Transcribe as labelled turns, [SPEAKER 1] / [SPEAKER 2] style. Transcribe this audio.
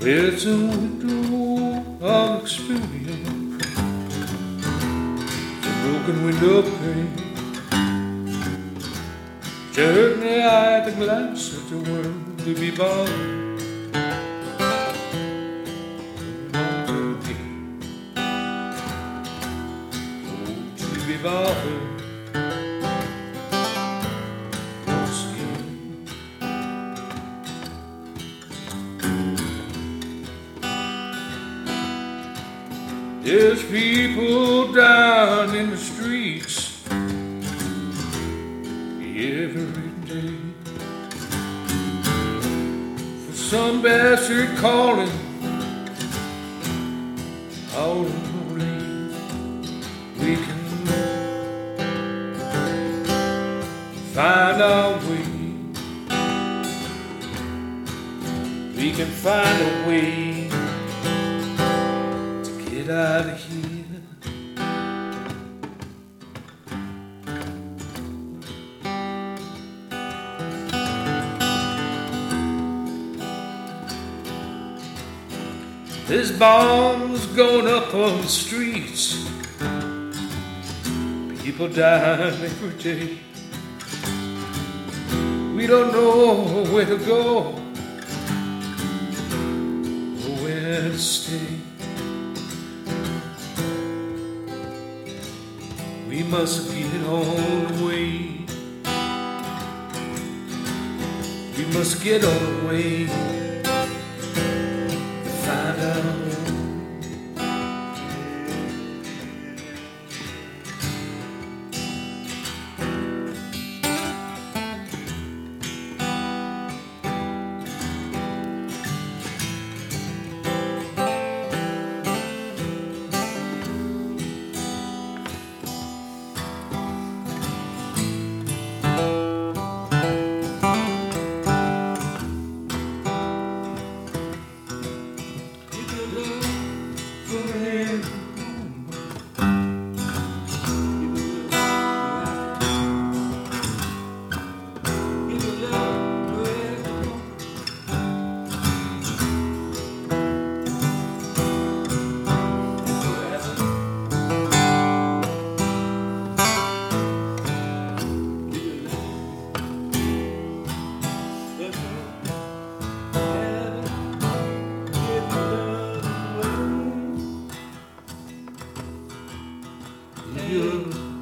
[SPEAKER 1] It's a window of experience, it's a broken window pane. Journey at the glance at the world to be bothered. To be bothered. There's people down in the streets every day for some bastard calling all lonely. We can find our way. We can find a way get out of here. There's bombs going up on the streets, people dying every day. We don't know where to go or where to stay. We must get on the way. We must get on the way to find our home. You